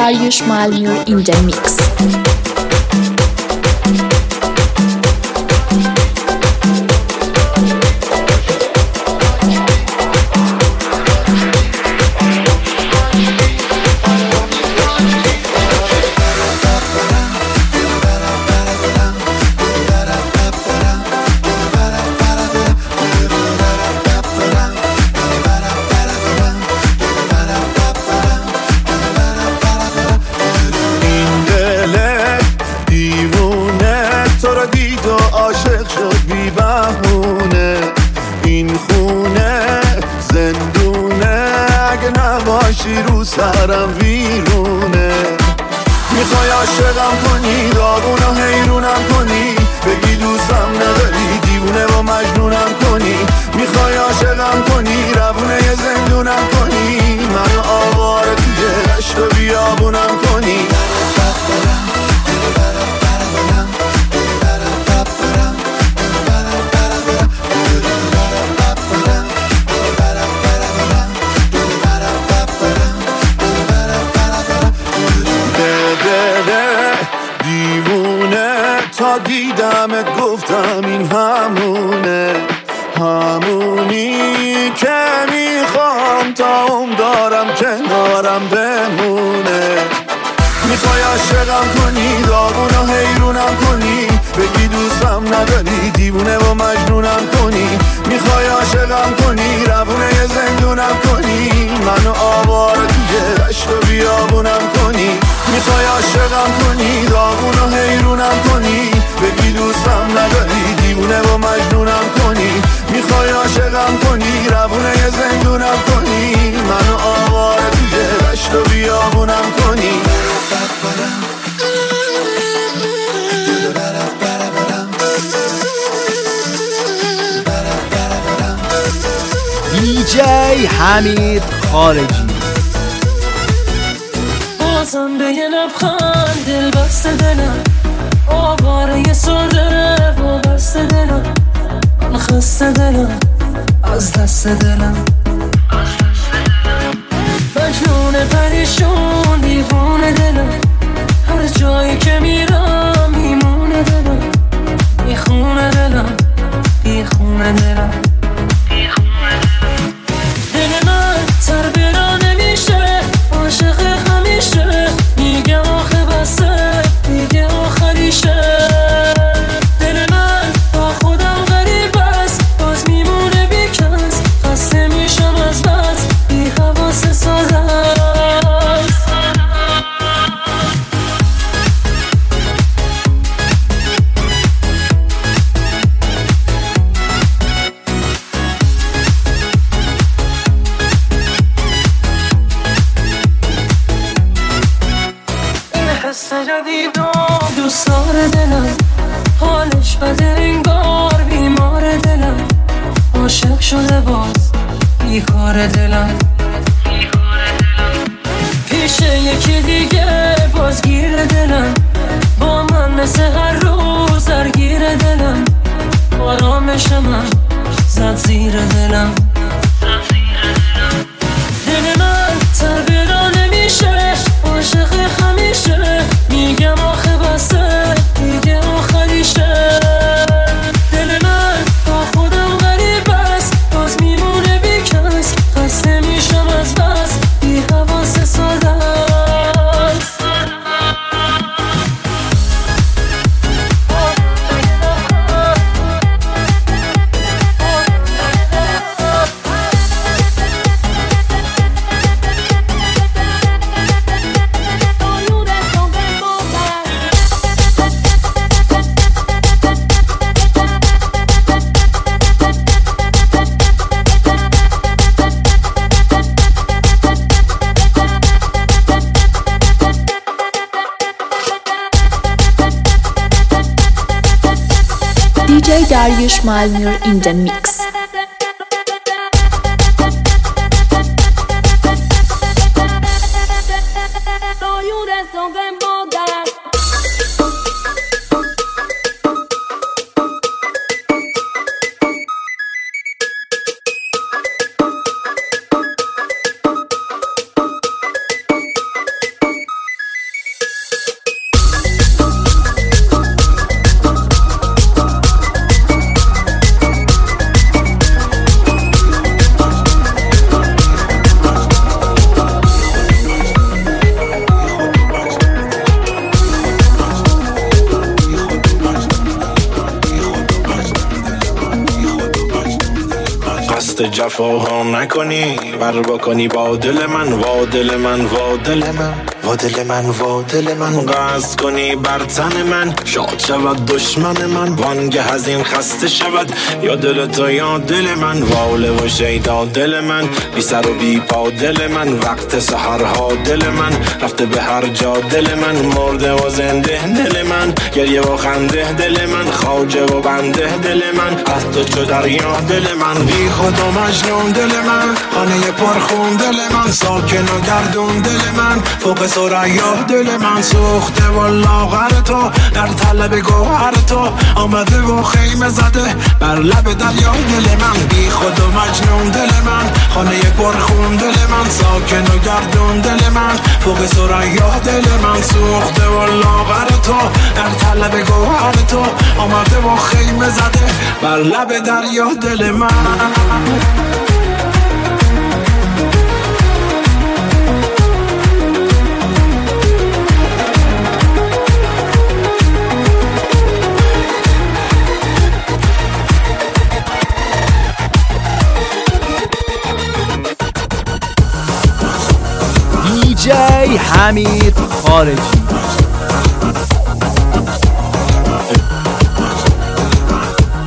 Dariush Malmur in the mix. عاشق شد بی بهونه، این خونه زندونه، اگه نباشی رو سرم ویرونه. میخوای عاشقم کنی، داغونو حیرونم کنی، بگی دوستم نداری، دیوونه و مجنونم کنی. میخوای عاشقم کنی، روونه یه زندونم کنی، منو آواره توی دشت و بیابونم کنی. تا دیدمت گفتم این همونه، همونی که میخوام تا دارم کنارم بمونه. میخوای عاشقم کنی، داغونو حیرونم کنی، بگی دوستم نداری، دیوونه و مجنونم کنی. میخوای عاشقم کنی، روونه یه زندونم کنی، منو آواره توی دشت و بیابونم کنی. میخوای عاشقم کنی، داغونو حیرونم کنی، بگی دوستم نداری، دیوونه و مجنونم کنی. میخوای عاشقم کنی، روونه یه زندونم کنی، منو آواره توی دشت و بیابونم کنی. DJ حمید خارجی. بازم به یه لبخند دل بسته دلم، آواره یه سرده و بسته دلم، من خسته دلم از دست دلم، مجنون پریشون دیوونه دلم، هر جایی که میرم میمونه دلم، میخونه دلم، میخونه دلم. دل من تربیرا نمیشه، عاشق همیشه، میگه آخه بسه، میگه آخریشه. دل من با خودم غریب است، باز میمونه بیکس، خسته میشم از بس، بی حواس ساده است. حس جدیدم دوست داره دلم، حالش بده انگار بیمار دلم، عاشق شده باز بیکار دلم، پیش یکی دیگه باز گیر دلم، با من مثل هر روز درگیر دلم، آرامش من زد زیر دلم. دل من تربیرا نمیشه، عاشق همیشه، میگم آخه بسه، میگه آخریشه. دل من با خودم غریب است، باز میمونه بیکس، خسته میشم از بس، بی حواس ساده است. DJ Dariush Malmur in the mix. قصد جفاها نکنی، ور بکنی با دل من، وا دل من، وا دل من، وا دل من، وا دل من. قصد کنی بر تن من، شاد شود دشمن من، وانگه از این خسته شود یا دل تو یا دل من. واله و شیدا دل من، بی سر و بی پا دل من، وقت سحرها دل من، رفته به هر جا دل من، مرده و زنده دل من، گریه و خنده دل من، خواجه و بنده دل من، از تو چو دریا دل من. بی خود و مجنون دل من، خانه پرخون دل من، ساکن و گردون دل من، فوق ثریا دل من، سوخته و لاغر تو در طلب گوهر تو، آمده و خیمه زده بر لب دریا دل من. بی خود و مجنون دل من، خانه پرخون دل من، ساکن و گردون دل من، فوق ثریا دل من، سوخته و لاغر تو در طلب گوهر تو، آمده و خیمه زده بر لب دریا دل من. DJ حمید خارجی.